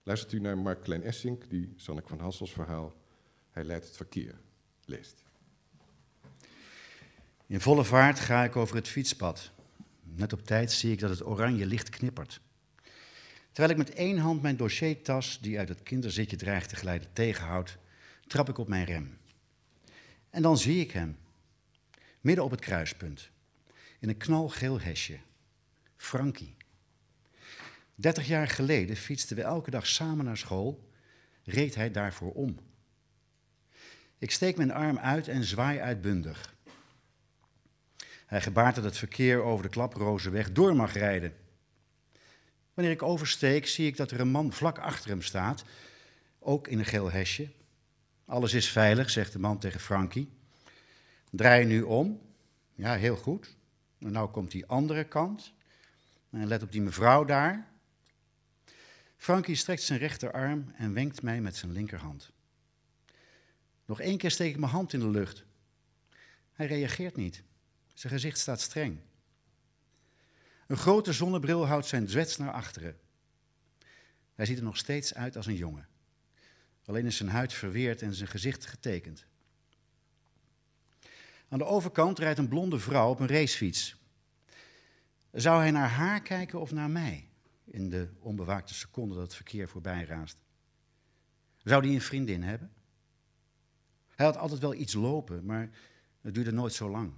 Luistert u naar Mark Klein-Essink, die Sanneke van Hassels verhaal Hij leidt het verkeer leest. In volle vaart ga ik over het fietspad. Net op tijd zie ik dat het oranje licht knippert. Terwijl ik met één hand mijn dossiertas, die uit het kinderzitje dreigt te glijden, tegenhoud, trap ik op mijn rem. En dan zie ik hem, midden op het kruispunt, in een knalgeel hesje. Frankie. 30 jaar geleden fietsten we elke dag samen naar school, reed hij daarvoor om. Ik steek mijn arm uit en zwaai uitbundig. Hij gebaart dat het verkeer over de Klaprozenweg door mag rijden. Wanneer ik oversteek, zie ik dat er een man vlak achter hem staat, ook in een geel hesje. Alles is veilig, zegt de man tegen Frankie. Draai je nu om? Ja, heel goed. En nou komt die andere kant. En let op die mevrouw daar. Frankie strekt zijn rechterarm en wenkt mij met zijn linkerhand. Nog 1 keer steek ik mijn hand in de lucht. Hij reageert niet. Zijn gezicht staat streng. Een grote zonnebril houdt zijn zwets naar achteren. Hij ziet er nog steeds uit als een jongen. Alleen is zijn huid verweerd en zijn gezicht getekend. Aan de overkant rijdt een blonde vrouw op een racefiets. Zou hij naar haar kijken of naar mij? In de onbewaakte seconde dat het verkeer voorbij raast. Zou hij een vriendin hebben? Hij had altijd wel iets lopen, maar het duurde nooit zo lang.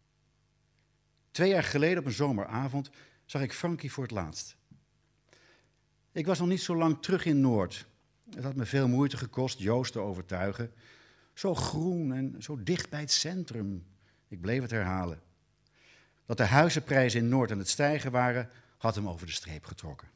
2 jaar geleden op een zomeravond zag ik Frankie voor het laatst. Ik was nog niet zo lang terug in Noord. Het had me veel moeite gekost Joost te overtuigen. Zo groen en zo dicht bij het centrum. Ik bleef het herhalen. Dat de huizenprijzen in Noord aan het stijgen waren, had hem over de streep getrokken.